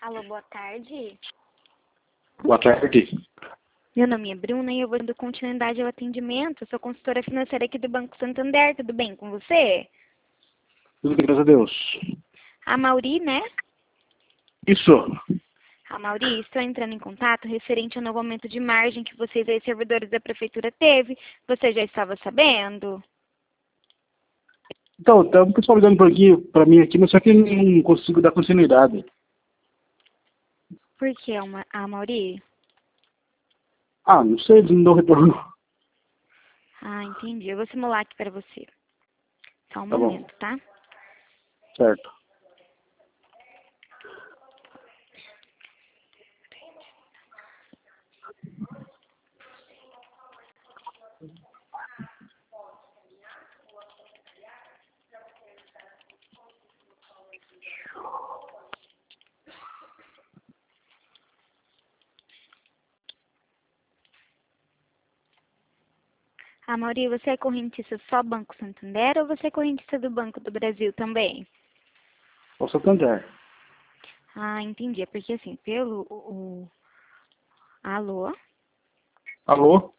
Alô, boa tarde. Boa tarde. Meu nome é Bruna e eu vou dando continuidade ao atendimento. Eu sou consultora financeira aqui do Banco Santander. Tudo bem com você? Tudo bem, graças a Deus. A Mauri, né? Isso. A Mauri, estou entrando em contato referente ao novo aumento de margem que vocês aí, servidores da prefeitura, teve. Você já estava sabendo? Então, tá o pessoal ligando por aqui, pra mim aqui, mas só que eu não consigo dar continuidade. Por que, a Mauri? Ah, não sei, eles não dão retorno. Ah, entendi. Eu vou simular aqui para você. Só um Tá bom, momento, tá? certo. A Mauri, você é correntista só Banco Santander ou você é correntista do Banco do Brasil também? Ô, Santander. Ah, entendi. É porque assim, pelo... Alô? Alô?